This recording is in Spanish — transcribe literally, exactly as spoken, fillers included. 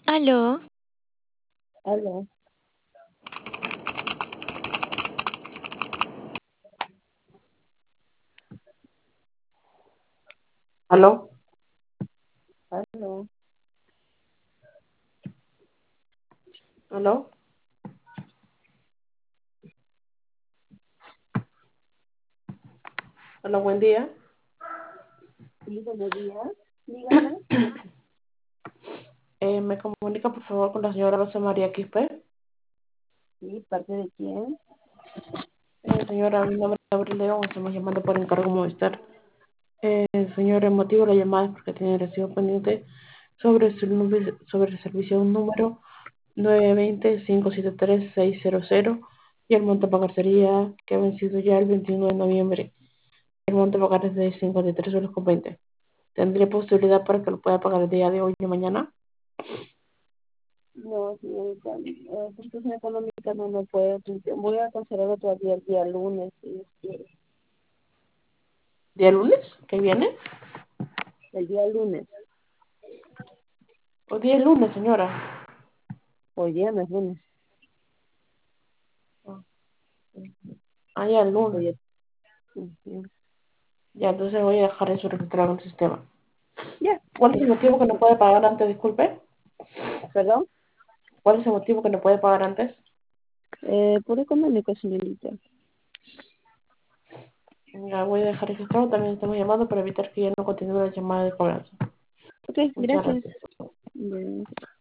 Aló, Aló, ¿Aló? aló. ¿Aló? Hola, buen día. Sí, buenos días. Dígame. Eh, ¿me comunica, por favor, con la señora Rosa María Quispe? Sí, ¿parte de quién? Eh, señora, mi nombre es Abril León, estamos llamando por encargo Movistar. Eh, señor, el motivo de la llamada es porque tiene recibo pendiente sobre, su, nubi- sobre el servicio número nueve dos cero, cinco siete tres, seis cero cero y el monto a pagar sería que ha vencido ya el veintiuno de noviembre. El monto a pagar es de cincuenta y tres soles con veinte. ¿Tendría posibilidad para que lo pueda pagar el día de hoy y mañana? No, señorita, eh, por situación económica no me puedo. Voy a cancelar otro día, el día lunes. Si Dios quiere. ¿Día lunes que viene? El día lunes. ¿O día lunes, señora? Hoy día no es lunes. Ah, ya el lunes. Hoy es... Ujú. Ya, entonces voy a dejar eso registrado en el sistema. Ya, ¿Cuál es el perfecto. motivo que no puede pagar antes? Disculpe. ¿Perdón? ¿Cuál es el motivo que no puede pagar antes? Eh, por económico, señorita. Ya voy a dejar registrado. También estamos llamando para evitar que ya no continúe la llamada de cobranza. Ok, Muchas gracias. gracias. Bueno.